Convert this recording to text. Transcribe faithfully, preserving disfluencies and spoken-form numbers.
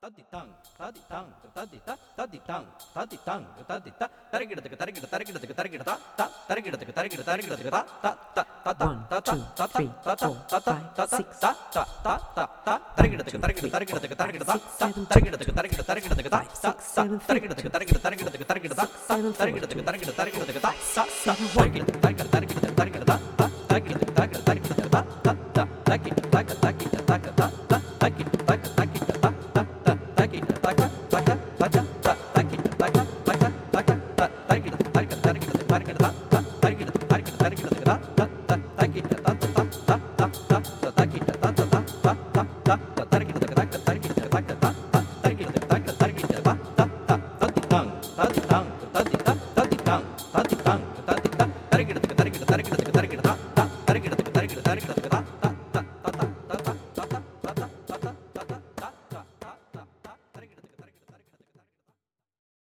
தத்தித்தாங் தத்தித்தாங் தத்தித்தா தத்தித்தாங் தத்தித்தாங் தத்தித்தா தரகிடத்துக்கு தரகிட தரகிடத்துக்கு தரகிட தா தா தரகிடத்துக்கு தரகிட தரகிடத்துக்கு தா தா தா தா தா தா தா தா தா தா தா தா தா தா தா தா தா தரகிடத்துக்கு தரகிட தரகிடத்துக்கு தரகிட தா தா தரகிடத்துக்கு தரகிட தரகிடத்துக்கு தா தா தா தரகிடத்துக்கு தரகிட தரகிடத்துக்கு தரகிட தா தா தரகிடத்துக்கு தரகிட தரகிடத்துக்கு தா தா தா தரகிடத்துக்கு தரகிட தரகிட தரகிட தா தா தரகிடத்துக்கு தரகிட தரகிடத்துக்கு தா தா தா தரகிட தரகிட தரகிட தரகிட தா தா தரகிட தரகிட தரகிட